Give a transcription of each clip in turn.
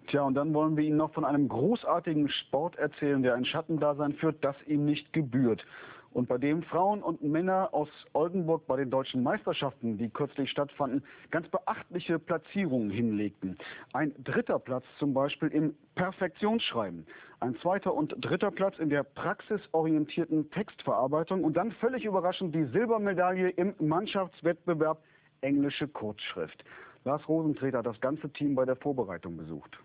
Tja, und dann wollen wir Ihnen noch von einem großartigen Sport erzählen, der ein Schattendasein führt, das ihm nicht gebührt. Und bei dem Frauen und Männer aus Oldenburg bei den deutschen Meisterschaften, die kürzlich stattfanden, ganz beachtliche Platzierungen hinlegten. Ein 3. Platz zum Beispiel im Perfektionsschreiben, ein 2. und 3. Platz in der praxisorientierten Textverarbeitung und dann völlig überraschend die Silbermedaille im Mannschaftswettbewerb englische Kurzschrift. Lars Rosentreter hat das ganze Team bei der Vorbereitung besucht.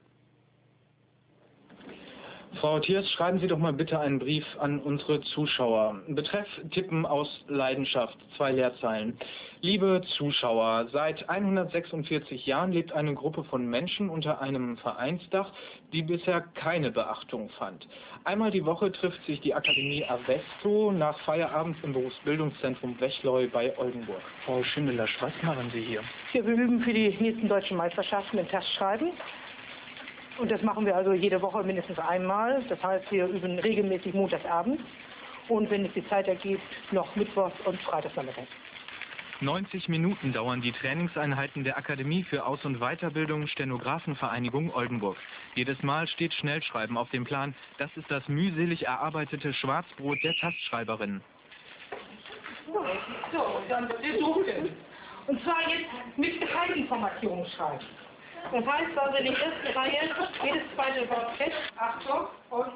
Frau Thiers, schreiben Sie doch mal bitte einen Brief an unsere Zuschauer. Betreff Tippen aus Leidenschaft, 2 Leerzeilen. Liebe Zuschauer, seit 146 Jahren lebt eine Gruppe von Menschen unter einem Vereinsdach, die bisher keine Beachtung fand. Einmal die Woche trifft sich die Akademie Avesto nach Feierabend im Berufsbildungszentrum Wechleu bei Oldenburg. Frau Schindelasch, was machen Sie hier? Wir üben für die nächsten deutschen Meisterschaften im Testschreiben. Und das machen wir also jede Woche mindestens einmal. Das heißt, wir üben regelmäßig montagsabends und wenn es die Zeit ergibt, noch mittwochs und freitagsnachmittags. 90 Minuten dauern die Trainingseinheiten der Akademie für Aus- und Weiterbildung Stenografenvereinigung Oldenburg. Jedes Mal steht Schnellschreiben auf dem Plan. Das ist das mühselig erarbeitete Schwarzbrot der Tastschreiberinnen. So, dann wird ihr suchen. Und zwar jetzt mit Detailinformationen schreiben. Das heißt also in der ersten Reihe, jedes zweite Wort fest, Achtung und...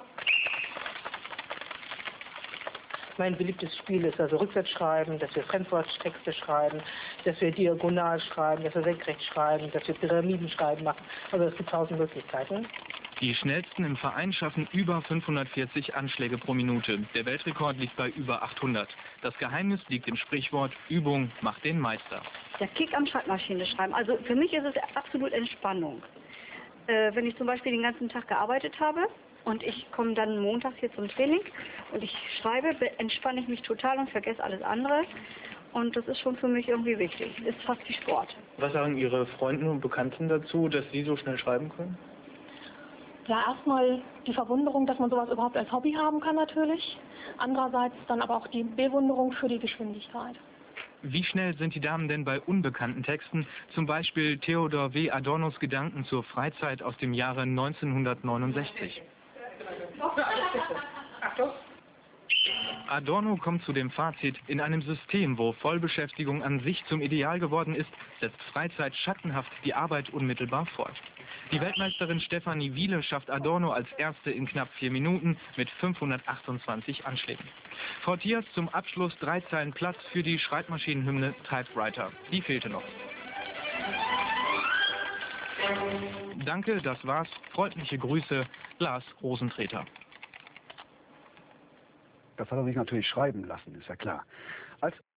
Mein beliebtes Spiel ist also Rückwärtsschreiben, dass wir Fremdworttexte schreiben, dass wir diagonal schreiben, dass wir senkrecht schreiben, dass wir Pyramidenschreiben machen. Also es gibt 1000 Möglichkeiten. Die schnellsten im Verein schaffen über 540 Anschläge pro Minute. Der Weltrekord liegt bei über 800. Das Geheimnis liegt im Sprichwort, Übung macht den Meister. Der Kick am Schreibmaschine schreiben. Also für mich ist es absolut Entspannung. Wenn ich zum Beispiel den ganzen Tag gearbeitet habe und ich komme dann montags hier zum Training und ich schreibe, entspanne ich mich total und vergesse alles andere. Und das ist schon für mich irgendwie wichtig. Ist fast wie Sport. Was sagen Ihre Freunde und Bekannten dazu, dass Sie so schnell schreiben können? Ja, erstmal die Verwunderung, dass man sowas überhaupt als Hobby haben kann natürlich. Andererseits dann aber auch die Bewunderung für die Geschwindigkeit. Wie schnell sind die Damen denn bei unbekannten Texten, zum Beispiel Theodor W. Adornos Gedanken zur Freizeit aus dem Jahre 1969? Adorno kommt zu dem Fazit, in einem System, wo Vollbeschäftigung an sich zum Ideal geworden ist, setzt Freizeit schattenhaft die Arbeit unmittelbar fort. Die Weltmeisterin Stefanie Wiele schafft Adorno als Erste in knapp 4 Minuten mit 528 Anschlägen. Frau Thiers zum Abschluss 3 Zeilen Platz für die Schreibmaschinenhymne Typewriter. Die fehlte noch. Danke, das war's. Freundliche Grüße, Lars Rosentreter. Das hat er sich natürlich schreiben lassen, ist ja klar. Als